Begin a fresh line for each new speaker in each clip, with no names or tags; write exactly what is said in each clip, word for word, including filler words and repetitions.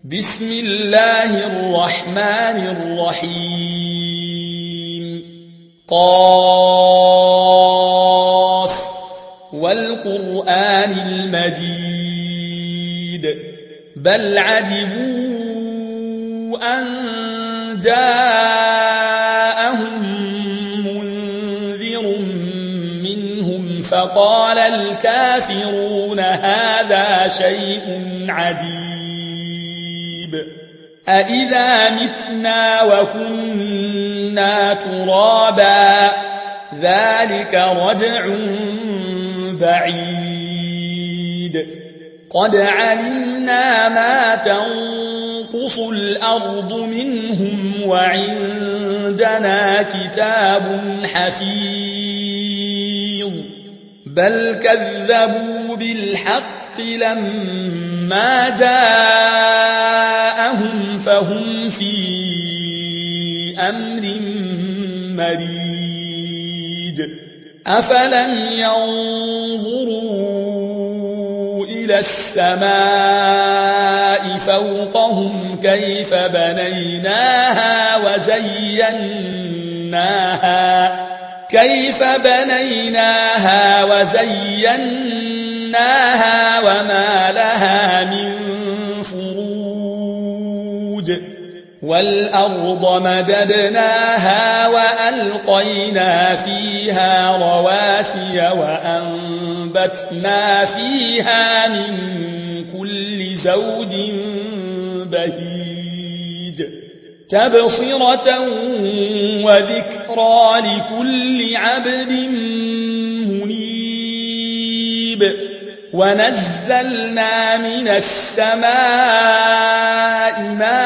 بسم الله الرحمن الرحيم قاف والقرآن المجيد بل عجبوا أن جاءهم منذر منهم فقال الكافرون هذا شيء عجيب أإذا متنا وكنا ترابا ذلك رجع بعيد قد علمنا ما تنقص الأرض منهم وعندنا كتاب حفيظ بل كذبوا بالحق لما جاءهم فهم في أمر مريج أفلم ينظروا إلى السماء فوقهم كيف بنيناها وزيناها كيف بنيناها وزيناها وما لها من فروج والأرض مددناها وألقينا فيها رواسي وأنبتنا فيها من كل زوج بهيج تبصرة وذكرى لكل عبد منيب ونزلنا من السماء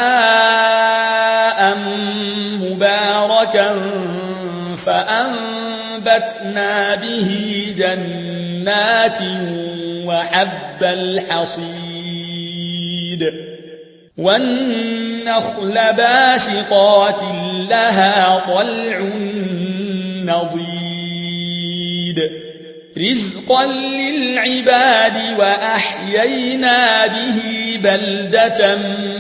ماء مباركا فأنبتنا به جنات وحب الحصيد والنخل باسقات لها طلع نضيد رزقا للعباد وأحيينا به بلدة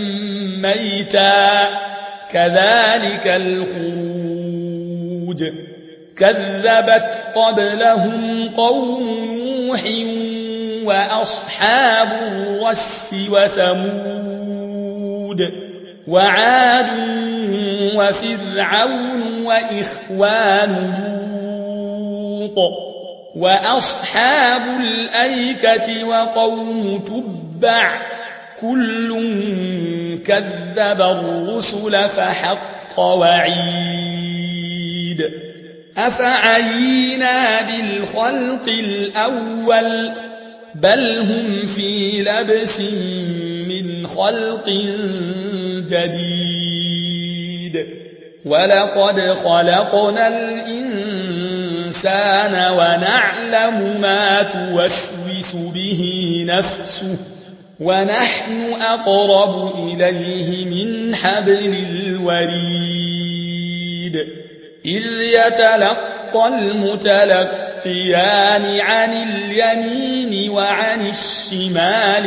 ميتا كذلك الخروج كذبت قبلهم قوم نوح وأصحاب الرس وثمود وعاد وفرعون وإخوان لوط وأصحاب الأيكة وقوم تبع كل كذب الرسل فحق وعيد أفعينا بالخلق الأول بل هم في لبس من خلق جديد ولقد خلقنا الإنسان ونعلم ما توسوس به نفسه ونحن أقرب إليه من حبل الوريد إذ يتلقى المتلقيان عن اليمين وعن الشمال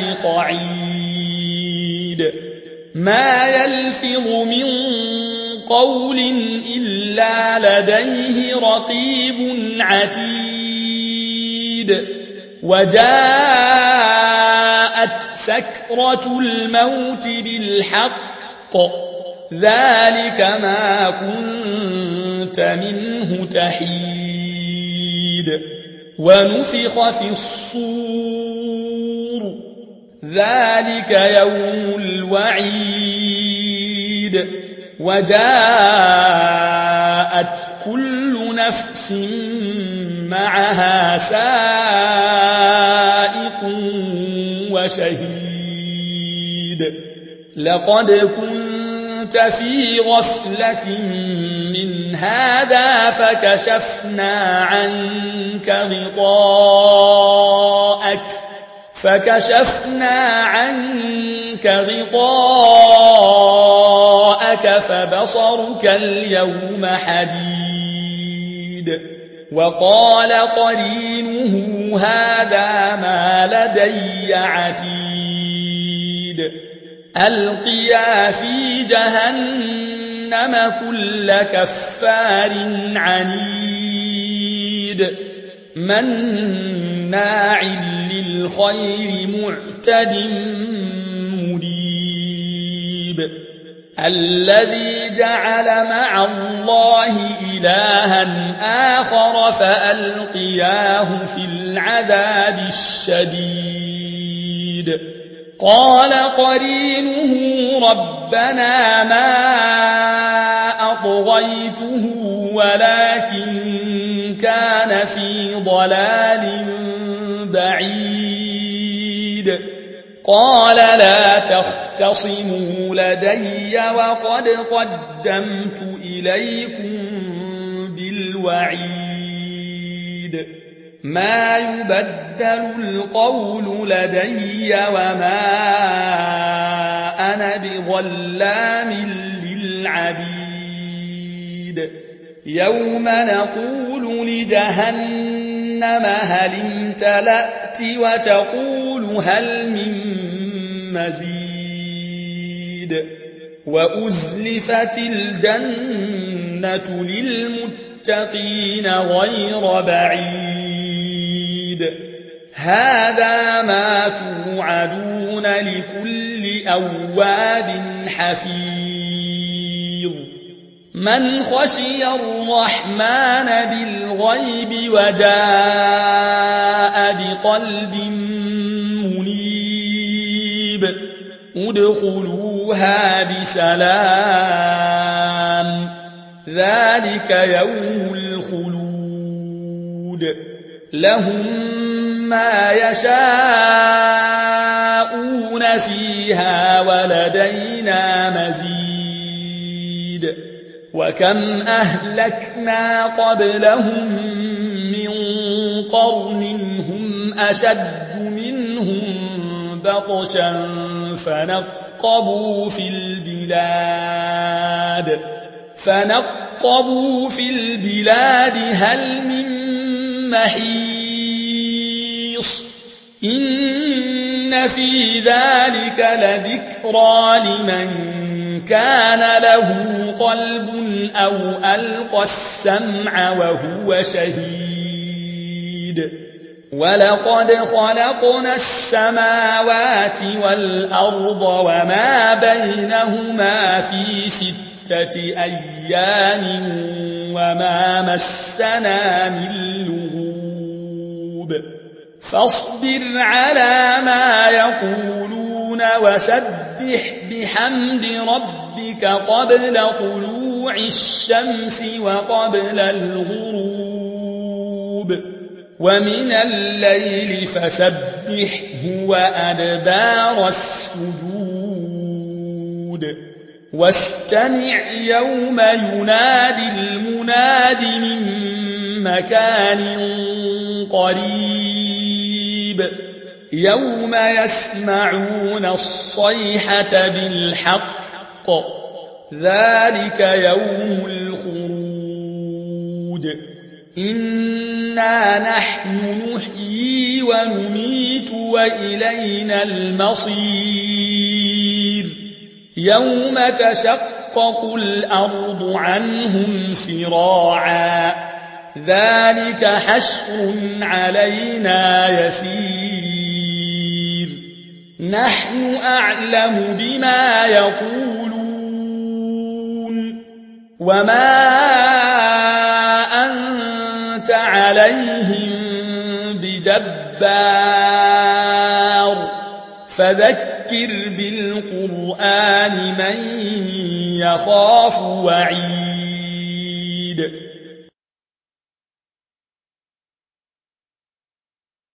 قعيد ما يلفظ من قول إلا لديه رقيب عتيد وجاءت سكرة الموت بالحق ذلك ما كنت منه تحيد ونفخ في الصور ذلك يوم الوعيد وجاءت كل نفس معها سائق وشهيد لقد كنت في غفلة من هذا فكشفنا عنك غطاءك فكشفنا عنك غطاءك فبصرك اليوم حديد وقال قرينه هذا ما لدي عتيد ألقيا في جهنم كل كفار عنيد مناع للخير معتد مريب الذي جعل مع الله إلها آخر فألقياه في العذاب الشديد قال قرينه ربنا ما أطغيته ولكن كان في ضلال بعيد قال لا تختصموا لدي وقد قدمت إليكم بالوعيد ما يبدل القول لدي وما أنا بظلام للعبيد يوم نقول لجهنم هل امتلأت وتقول هل من مزيد وأزلفت الجنة للمتقين غير بعيد هذا ما توعدون لكل أواب حفيظ من خشي الرحمن بالغيب وجاء بقلب منيب ادخلوها بسلام ذلك يوم الخلود لهم ما يشاءون فيها ولدينا مزيد وكم أهلكنا قبلهم من قرن هم أشد منهم بطشا فنقبوا في البلاد فنقبوا في البلاد هل من محيص إن في ذلك لذكرى لمن كان له قلب أو ألقى السمع وهو شهيد ولقد خلقنا السماوات والأرض وما بينهما في ستة أيام وما مسنا من لغوب فاصبر على ما يقولون وسبح بحمد ربك قبل طلوع الشمس وقبل الغروب ومن الليل فسبحه وأدبار السجود واستمع يوم ينادي المناد من مكان قريب يوم يسمعون الصيحة بالحق ذلك يوم الخروج إنا نحن نحيي ونميت وإلينا المصير يوم تشقق الأرض عنهم سراعا ذلك حشر علينا يسير نحن أعلم بما يقولون وما أنت عليهم بجبار فذكر بالقرآن من يخاف وعيد